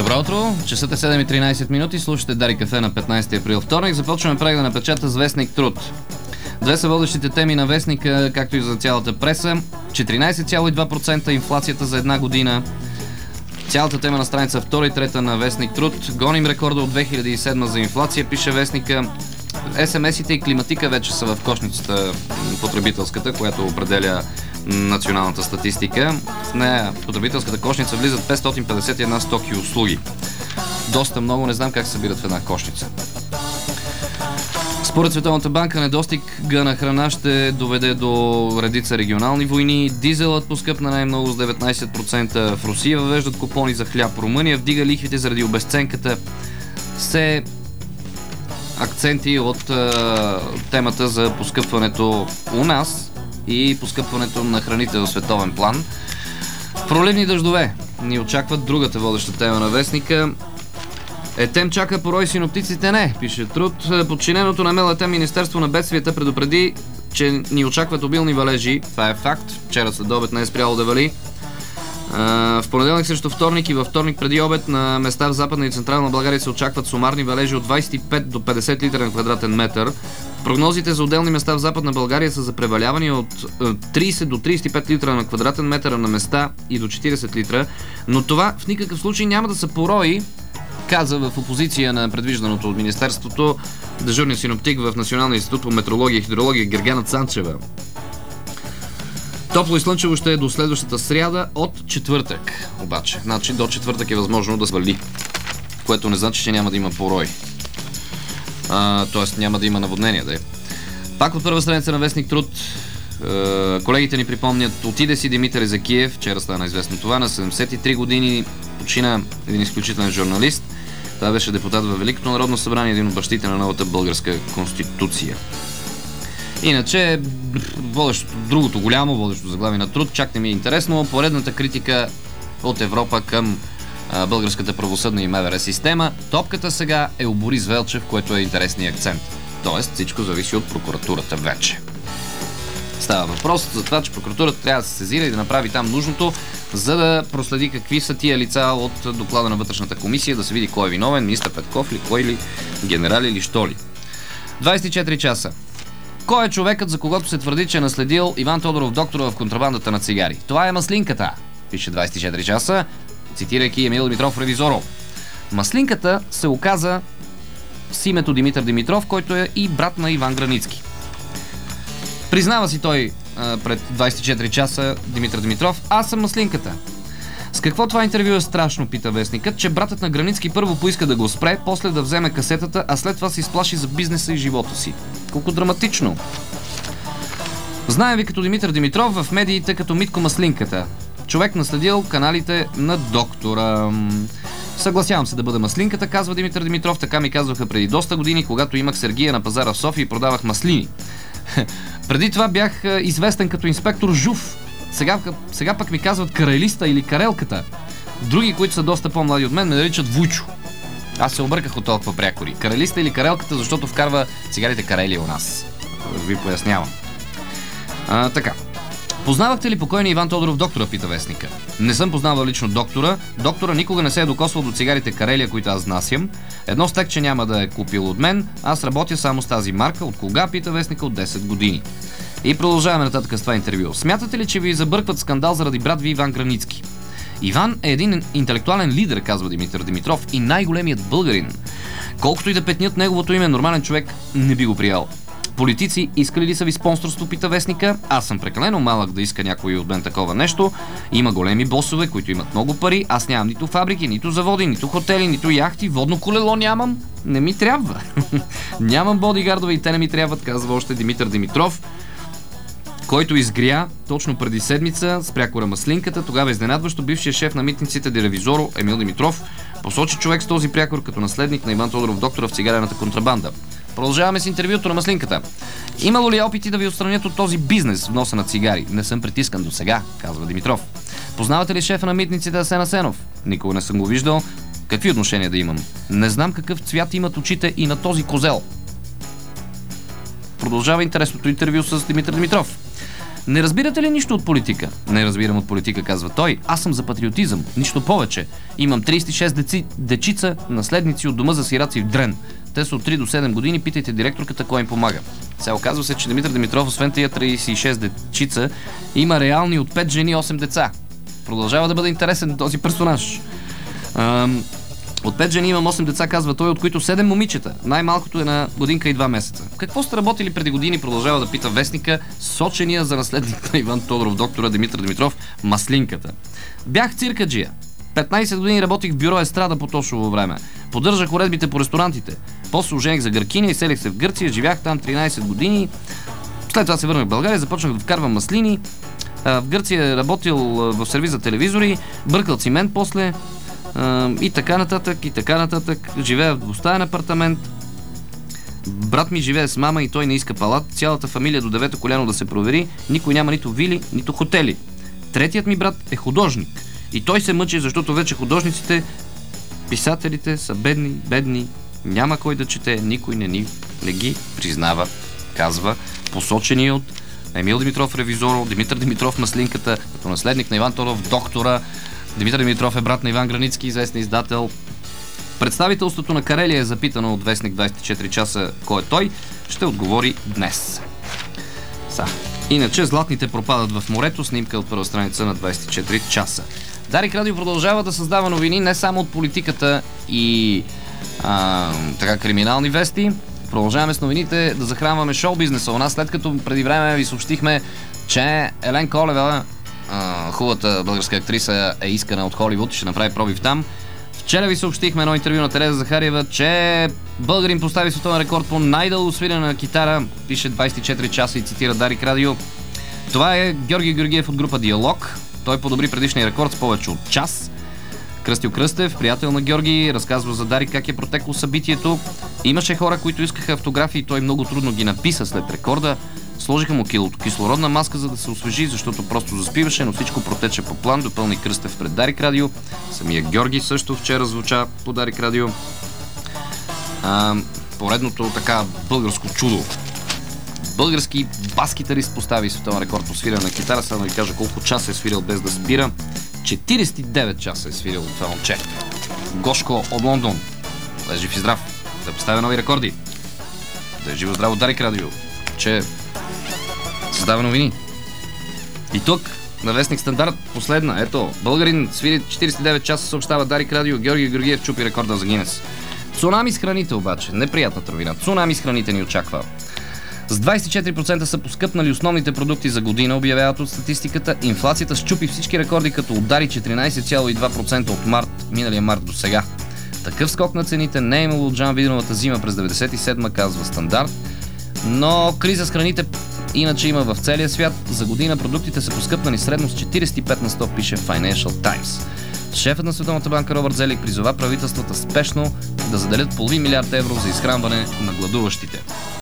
Добро утро, часът е 7:13 минути, слушате Дарик кафе на 15 април вторник. Започваме прегледа на печата с вестник Труд. Две са водещите теми на вестника, както и за цялата преса. 14,2% инфлацията за една година. Цялата тема на страница 2 и 3 на вестник Труд. Гоним рекорда от 2007 за инфлация, пише вестника. СМС-ите и климатика вече са в кошницата потребителската, която определя националната статистика. В нея потребителската кошница влизат 551 стоки и услуги. Доста много, не знам как се събират в една кошница. Според Световната банка, недостига на храна ще доведе до редица регионални войни. Дизелът поскъпна най-много с 19%. В Русия въвеждат купони за хляб. Румъния вдига лихвите заради обезценката. Все акценти от темата за поскъпването у нас и поскъпването на храните в световен план. Проливни дъждове ни очакват, другата водеща тема на вестника. Етем чака порой, синоптиците не, пише Труд. Подчиненото на МЛТ Министерство на бедствията предупреди, че ни очакват обилни валежи. Това е факт. Вчера след обед не е спряло да вали. В понеделник срещу вторник и във вторник преди обед на места в Западна и Централна България се очакват сумарни валежи от 25 до 50 литра на квадратен метър. Прогнозите за отделни места в Западна България са за преваляване от 30 до 35 литра на квадратен метър на места и до 40 литра, но това в никакъв случай няма да се порои, каза в опозиция на предвижданото от Министерството дежурния синоптик в Националния институт по метеорология и хидрология Гергана Цанчева. Топло и слънчево ще е до следващата сряда от четвъртък. Обаче, значи до четвъртък е възможно да свали, което не значи, че няма да има порой. Тоест няма да има наводнение, да е. Пак от първа страница на вестник Труд, колегите ни припомнят, отиде си Димитър Езекиев, вчера стана известно това, на 73 години почина един изключителен журналист. Това беше депутат във Великото народно събрание, един от бащите на новата българска конституция. Иначе, другото голямо водещо заглавие на Труд, чак не ми е интересно, поредната критика от Европа към българската правосъдна и МВР система. Топката сега е у Борис Велчев, което е интересният акцент. Тоест всичко зависи от прокуратурата вече. Става въпрос за това, че прокуратурата трябва да се сезира и да направи там нужното, за да проследи какви са тия лица от доклада на вътрешната комисия, да се види кой е виновен, министър Петков ли, кой ли, генерали или що ли. 24 часа. Кой е човекът, за когото се твърди, че е наследил Иван Тодоров доктора в контрабандата на цигари? Това е Маслинката, пише 24 часа, цитирайки Емил Димитров Ревизоро. Маслинката се оказа с името Димитър Димитров, който е и брат на Иван Границки. Признава си той пред 24 часа Димитър Димитров: аз съм Маслинката. С какво това интервю е страшно, пита вестникът, че братът на Границки първо поиска да го спре, после да вземе касетата, а след това се изплаши за бизнеса и живота си. Колко драматично. Знаем ви като Димитър Димитров в медиите като Митко Маслинката. Човек наследил каналите на доктора. Съгласявам се да бъда Маслинката, казва Димитър Димитров. Така ми казваха преди доста години, когато имах Сергия на пазара в София и продавах маслини. Преди това бях известен като инспектор Жув. Сега пък ми казват Карелиста или Карелката. Други, които са доста по-млади от мен, ме наричат Вуйчо. Аз се обърках от толкова прякори. Карелиста или Карелката, защото вкарва цигарите Карели у нас. Ви пояснявам. Така. Познавахте ли покойния Иван Тодоров доктора, пита вестника. Не съм познавал лично доктора. Доктора никога не се е докосвал до цигарите Карелия, които аз внасям. Едно стек, че няма да е купил от мен. Аз работя само с тази марка. От кога, пита вестника? От 10 години. И продължаваме нататък с това интервю. Смятате ли, че ви забъркват скандал заради брат ви Иван Границки? Иван е един интелектуален лидер, казва Димитър Димитров, и най-големият българин. Колкото и да петнят неговото име, нормален човек не би го приял. Политици искали ли са ви спонсорство, пита вестника? Аз съм прекалено малък да иска някой от мен такова нещо. Има големи босове, които имат много пари. Аз нямам нито фабрики, нито заводи, нито хотели, нито яхти. Водно колело нямам. Не ми трябва. Нямам бодигардове и те не ми трябват, казва още Димитър Димитров, който изгря точно преди седмица с прякора Маслинката. Тогава изненадващо бившия шеф на митниците Ревизоро Емил Димитров посочи човек с този прякор като наследник на Иван Тодоров доктора в цигарената контрабанда. Продължаваме с интервюто на Маслинката. Имало ли опити да ви отстранят от този бизнес, вноса на цигари? Не съм притискан до сега, казва Димитров. Познавате ли шефа на митниците Асен Асенов? Никога не съм го виждал. Какви отношения да имам? Не знам какъв цвят имат очите и на този козел. Продължава интересното интервю с Димитър Димитров. Не разбирате ли нищо от политика? Не разбирам от политика, казва той. Аз съм за патриотизъм. Нищо повече. Имам 36 дечица, наследници от дома за сираци в Дрен. Те са от 3 до 7 години. Питайте директорката кой им помага. Сега оказва се, че Димитър Димитров, освен тия 36 дечица, има реални от 5 жени 8 деца. Продължава да бъде интересен този персонаж. От 5 жени имам 8 деца, казва той, от които 7 момичета. Най-малкото е на годинка и 2 месеца. Какво сте работили преди години, продължава да пита вестника, сочения за наследник на Иван Тодоров, доктора Димитър Димитров, маслинката. Бях циркаджия. 15 години работих в бюро Естрада по Тошово време. Поддържах уредбите по ресторантите. После ожених за Гъркиня и селих се в Гърция, живях там 13 години. След това се върнах в България, започнах да вкарвам маслини. В Гърция е работил в сервиз за телевизори, бъркал цимент после. И така нататък, и така нататък. Живея в двустаен апартамент. Брат ми живее с мама и той не иска палат. Цялата фамилия до 9-то коляно да се провери. Никой няма нито вили, нито хотели. Третият ми брат е художник. И той се мъчи, защото вече художниците, писателите са бедни. Няма кой да чете, никой не ги признава, казва посочени от Емил Димитров ревизор, Димитър Димитров маслинката, като наследник на Иван Тодоров, доктора. Димитър Димитров е брат на Иван Границки, известен издател. Представителството на Карелия е запитано от вестник 24 часа кой е той. Ще отговори днес. Иначе златните пропадат в морето. Снимка от първа страница на 24 часа. Дарик Радио продължава да създава новини не само от политиката и криминални вести. Продължаваме с новините да захранваме шоу-бизнеса у нас, след като преди време ви съобщихме, че Елен Колева, хубавата българска актриса, е искана от Холивуд и ще направи пробив там. Вчера ви съобщихме едно интервю на Тереза Захариева, че българин постави световен рекорд по най-дълго свирене на китара. Пише 24 часа и цитира Дарик Радио. Това е Георги Георгиев от група Диалог. Той подобри предишния рекорд с повече от час. Кръстю Кръстев, приятел на Георги, разказва за Дарик как е протекло събитието. Имаше хора, които искаха автографии и той много трудно ги написа след рекорда. Сложиха му кислородна маска, за да се освежи, защото просто заспиваше, но всичко протече по план, допълни Кръстев пред Дарик Радио. Самия Георги също вчера звуча по Дарик Радио. Поредното така българско чудо. Български бас-китарист постави световен рекорд по свирене на китара. Сега да ви кажа колко часа е свирил без да спира. 49 часа е свирил това момче. Гошко от Лондон. Да е жив и здрав. Да поставя нови рекорди. Да е живо здраво Дарик Радио. Че създава новини. И тук на вестник Стандарт последна. Ето, българин свири 49 часа, съобщава Дарик Радио. Георги Георгиев чупи рекорда за Гинес. Цунами с храните обаче. Неприятната новина. Цунами с храните ни очаква. С 24% са поскъпнали основните продукти за година, обявяват от статистиката. Инфлацията счупи всички рекорди, като удари 14,2% от миналия март до сега. Такъв скок на цените не е имало от Жан Виденовата зима през 97-ма, казва Стандарт. Но криза с храните иначе има в целия свят. За година продуктите са поскъпнали средно с 45%, пише Financial Times. Шефът на Световната банка Робърт Зелик призова правителствата спешно да заделят половин милиард евро за изхранване на гладуващите.